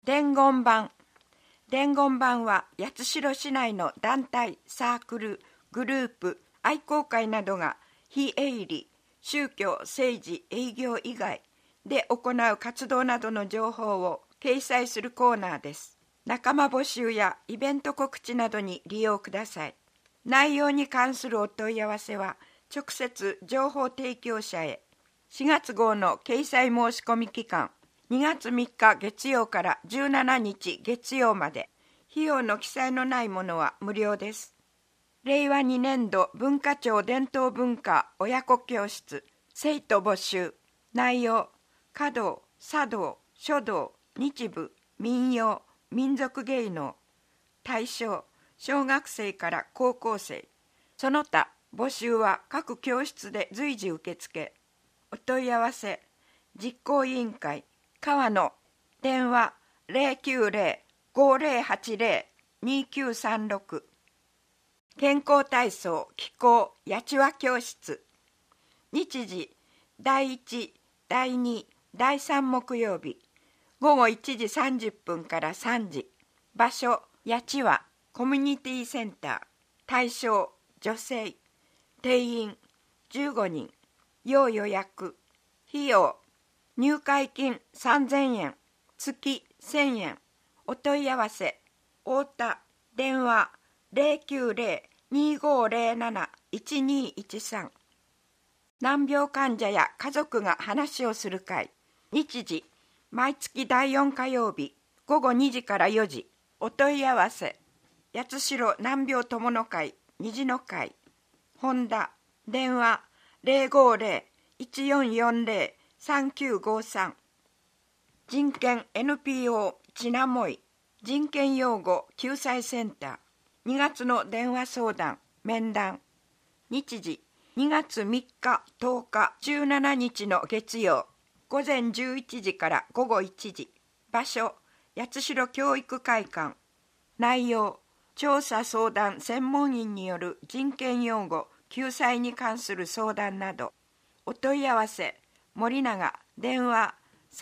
伝言板。伝言板は八代市内の団体、サークル、グループ、愛好会などが非営利、宗教、政治、営業以外で行う活動などの情報を掲載するコーナーです。仲間募集やイベント告知などに利用ください。内容に関するお問い合わせは直接情報提供者へ。4月号の掲載申し込み期間、2月3日月曜から17日月曜まで。費用の記載のないものは無料です。令和2年度文化庁伝統文化親子教室生徒募集。内容、華道、茶道、書道、日舞、民謡、民族芸能。対象、小学生から高校生。その他募集は各教室で随時受付。お問い合わせ、実行委員会川野。電話090-5080-2936。健康体操気候八千和教室。日時、第1、第2、第3木曜日午後1時30分から3時。場所、八千和コミュニティセンター。対象、女性。定員15人。要予約。費用、入会金3000円、月1000円。お問い合わせ、太田。電話090-2507-1213。難病患者や家族が話をする会。日時、毎月第4火曜日午後2時から4時。お問い合わせ、八代難病友の会虹の会。本田。電話050-1440-3953。人権 NPO ちなもい人権擁護救済センター。2月の電話相談面談。日時、2月3日10日17日の月曜午前11時から午後1時。場所、八代教育会館。内容、調査相談専門員による人権擁護救済に関する相談など。お問い合わせ、森永。電話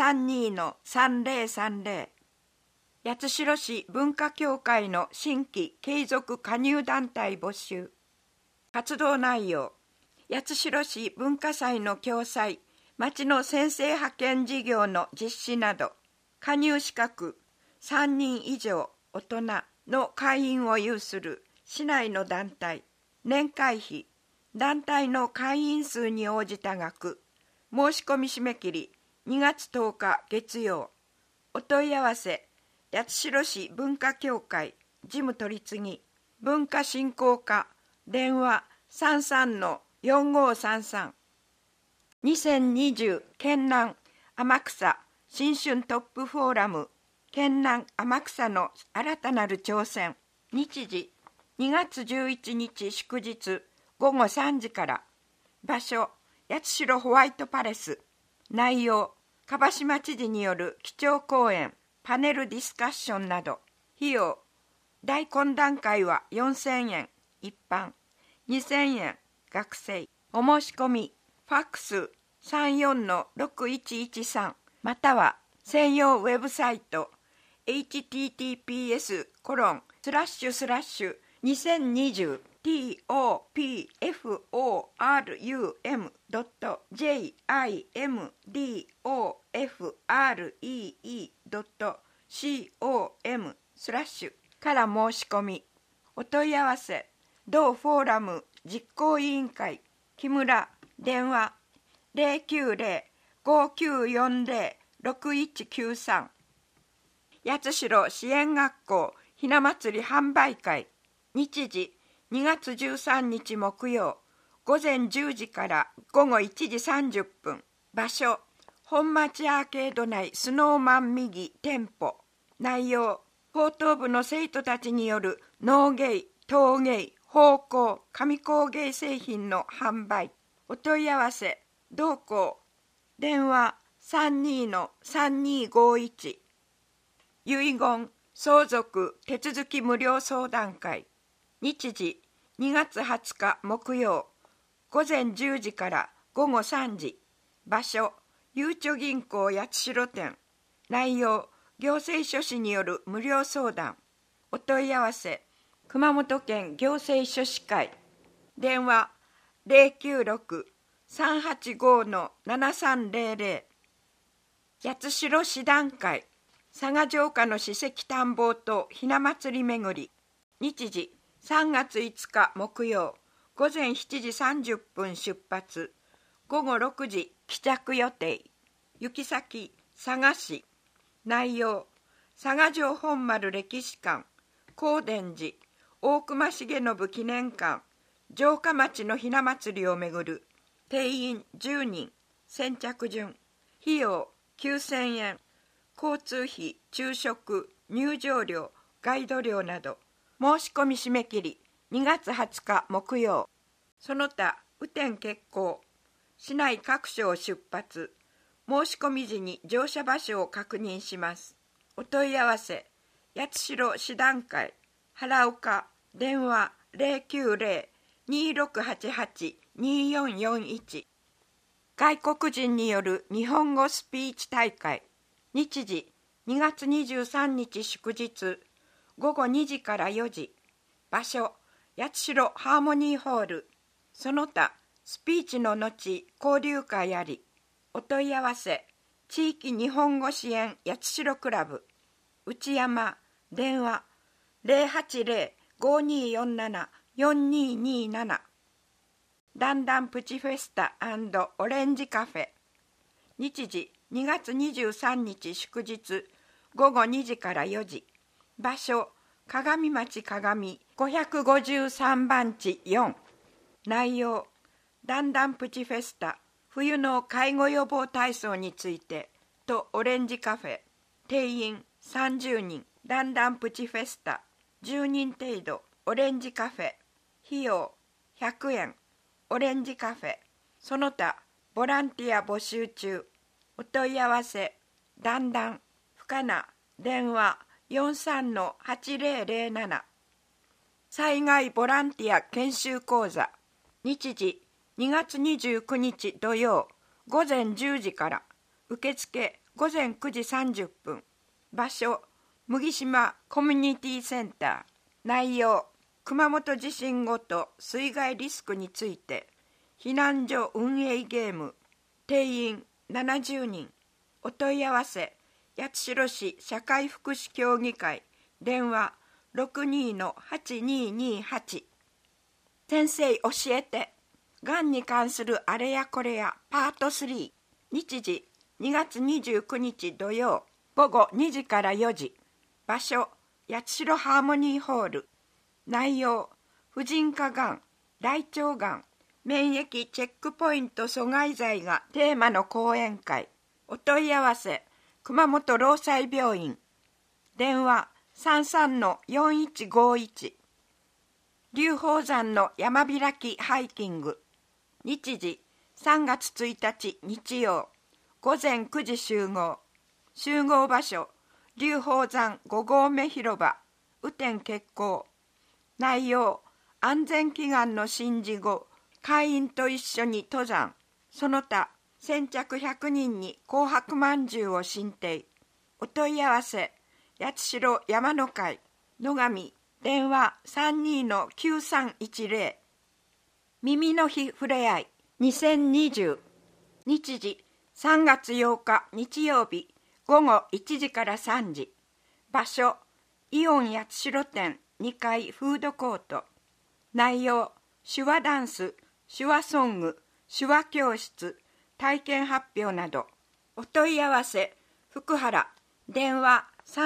32-3030。八代市文化協会の新規継続加入団体募集。活動内容、八代市文化祭の共催、町の先生派遣事業の実施など。加入資格、3人以上大人の会員を有する市内の団体。年会費、団体の会員数に応じた額。申し込み締め切り2月10日月曜。お問い合わせ、八代市文化協会事務取次文化振興課。電話33-4533。2020県南天草新春トップフォーラム県南天草の新たなる挑戦。日時、2月11日祝日午後3時から。場所、八代ホワイトパレス。内容、蒲島知事による基調講演、パネルディスカッションなど。費用、大懇談会は4000円一般、2000円学生。お申し込み、ファックス34-6113または専用ウェブサイト https://2020topforum.jimdofree.com から申し込み。お問い合わせ、同フォーラム実行委員会木村。電話090-5940-6193。八代支援学校ひな祭り販売会。日時、2月13日木曜午前10時から午後1時30分。場所、本町アーケード内スノーマン右店舗。内容、高等部の生徒たちによる農芸、陶芸、芳香、紙工芸製品の販売。お問い合わせ、同校。電話32-3251。遺言、相続、手続き無料相談会。日時、2月20日木曜午前10時から午後3時。場所、ゆうちょ銀行八代店。内容、 行政書士による無料相談。お問い合わせ、熊本県行政書士会。電話096-385-7300。八代師団会。佐賀城下の史跡探訪とひな祭り巡り。日時3月5日木曜、午前7時30分出発、午後6時帰着予定。行き先佐賀市。内容佐賀城本丸歴史館、高伝寺、大隈重信記念館、城下町のひな祭りをめぐる。定員10人。先着順。費用9000円。交通費、昼食、入場料、ガイド料など。申し込み締め切り2月20日木曜。その他雨天決行。市内各所を出発。申し込み時に乗車場所を確認します。お問い合わせ、八代師団会原岡。電話090-2688-2441。外国人による日本語スピーチ大会。日時2月23日祝日、午後2時から4時。場所八代ハーモニーホール。その他スピーチの後交流会あり。お問い合わせ、地域日本語支援八代クラブ内山。電話080-5247-4227。だんだんプチフェスタ&オレンジカフェ。日時2月23日祝日、午後2時から4時。場所鏡町鏡553番地4。内容だんだんプチフェスタ、冬の介護予防体操についてとオレンジカフェ。定員30人。だんだんプチフェスタ10人程度。オレンジカフェ。費用100円。オレンジカフェ。その他ボランティア募集中。お問い合わせ、だんだん深名。電話43-8007。災害ボランティア研修講座。日時2月29日土曜、午前10時から。受付午前9時30分。場所麦島コミュニティセンター。内容熊本地震後と水害リスクについて。避難所運営ゲーム。定員70人。お問い合わせ、八代市社会福祉協議会。電話62-8228。先生教えて。がんに関するあれやこれやパート3。日時2月29日土曜、午後2時から4時。場所八代ハーモニーホール。内容婦人科がん、大腸がん、免疫チェックポイント阻害剤がテーマの講演会。お問い合わせ、熊本労災病院。電話33-4151。龍鳳山の山開きハイキング。日時3月1日日曜、午前9時集合。集合場所龍鳳山5合目広場。雨天決行。内容安全祈願の神事後、会員と一緒に登山。その他先着100人に紅白まんじゅうを進呈。お問い合わせ、八代山の会野上。電話32-9310。耳の日ふれあい2020。日時3月8日日曜日、午後1時から3時。場所イオン八代店2階フードコート。内容手話ダンス、手話ソング、手話教室、体験発表など。お問い合わせ、福原。電話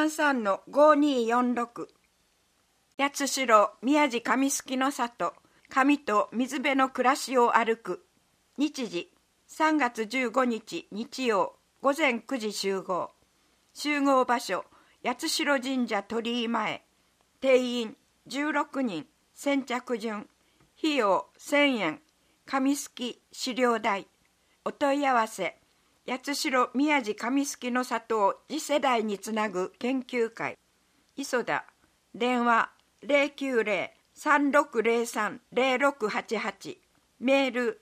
33-5246。八代宮地上杉の里、神と水辺の暮らしを歩く。日時3月15日日曜、午前9時集合。集合場所八代神社鳥居前。定員16人。先着順。費用1000円。上杉資料代。お問い合わせ、八代宮地上杉の里を次世代につなぐ研究会。磯田。電話090-3603-0688。メール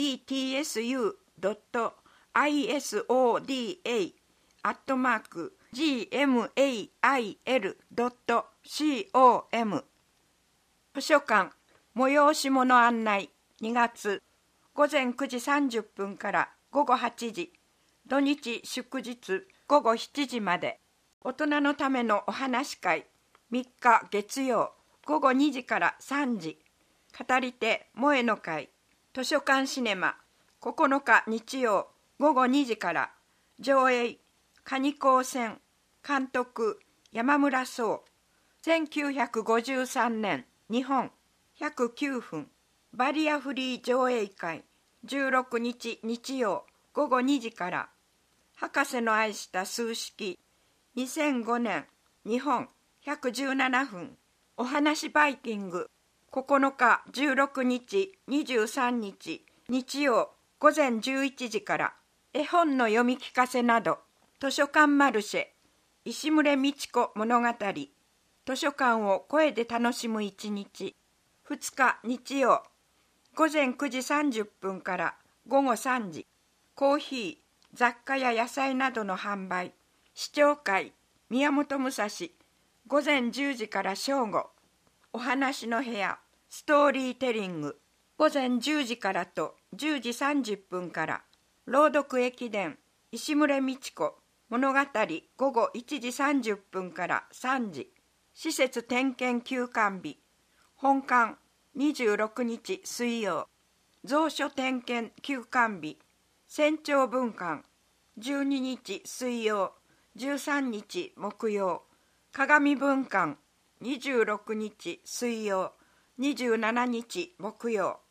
setsu.isoda@yahoo.co.jp gmail.com。 図書館催し物案内2月午前9時30分から午後8時、土日祝日午後7時まで。大人のためのお話会3日月曜午後2時から3時。語り手萌えの会。図書館シネマ9日日曜午後2時から。上映蟹高専監督山村壮。1953年日本109分。バリアフリー上映会16日日曜午後2時から。博士の愛した数式2005年日本117分。お話バイキング9日16日23日日曜午前11時から。絵本の読み聞かせなど。図書館マルシェ石牟礼道子物語。図書館を声で楽しむ一日。2日日曜午前9時30分から午後3時。コーヒー、雑貨や野菜などの販売。試聴会宮本武蔵午前10時から正午。お話の部屋ストーリーテリング午前10時からと10時30分から。朗読駅伝石牟礼道子物語午後1時30分から3時。施設点検休館日本館26日水曜。蔵書点検休館日船長文館12日水曜13日木曜。鏡文館26日水曜27日木曜。